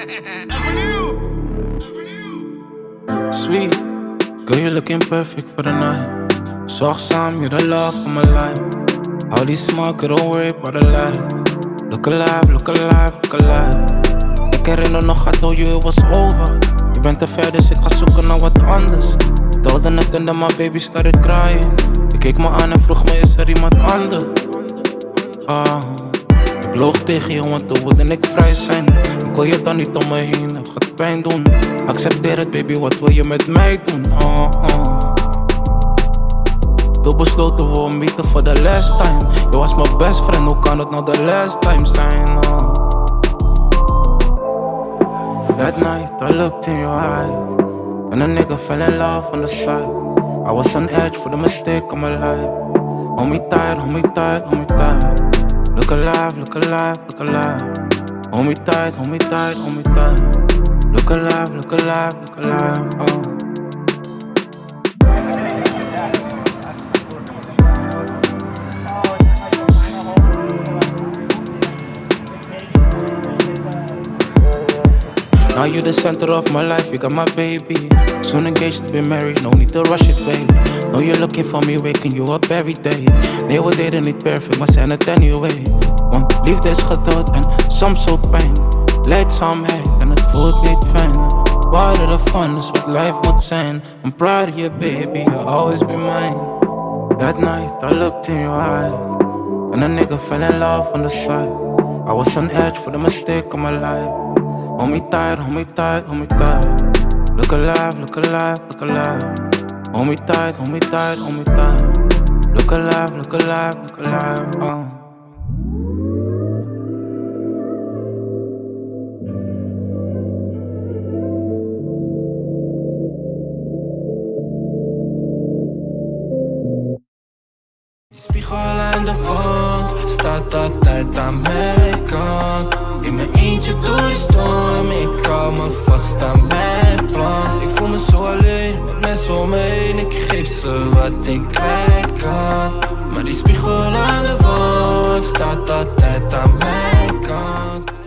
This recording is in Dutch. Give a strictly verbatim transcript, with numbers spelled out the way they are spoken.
Sweet, girl, you're looking perfect for the night. Zorgzaam, you're the love of my life. All die smaken, don't worry about the light. Look alive, look alive, look alive. Ik herinner nog, I told you it was over. Je bent te ver, dus ik ga zoeken naar wat anders. Telde net en dan my baby started crying. Ik keek me aan en vroeg me, is er iemand anders? Ah, ik loog tegen je, want toen wilde ik vrij zijn. Ik wil je dan niet om me heen, het gaat pijn doen. Accepteer het baby, wat wil je met mij doen? Oh, oh. Toen besloten we om meeten voor the last time. Je was mijn best friend, hoe kan het nou de last time zijn? Oh. That night, I looked in your eyes and a nigga fell in love on the side. I was on edge for the mistake of my life. Hold me tight, hold me tight, hold me tight. Look alive, look alive, look alive. Hold me tight, hold me tight, hold me tight. Look alive, look alive, look alive, oh. Now you the center of my life, you got my baby. Soon engaged to be married, no need to rush it, baby. Know you're looking for me, waking you up every day. Nee, we deden niet perfect, maar zijn het anyway. Want liefde is geduld en soms ook pijn. Leidzaamheid en het voelt niet fijn. Water the fun is what life moet zijn. I'm proud of you, baby, you'll always be mine. That night, I looked in your eyes and a nigga fell in love on the side. I was on edge for the mistake of my life. Hold me tight, hold me tight, hold me tight. Look alive, look alive, look alive. Hold me tight, hold me tight, hold me tight. Look alive, look alive, look alive, oh. Die spiegel aan de wand staat altijd aan mijn kant. In mijn eentje door de storm, ik hou me vast aan mijn plan. Ik voel me zo alleen, met mensen om me heen. Ik geef ze wat ik kwijt kan. Maar die spiegel aan de wand staat altijd aan mijn kant.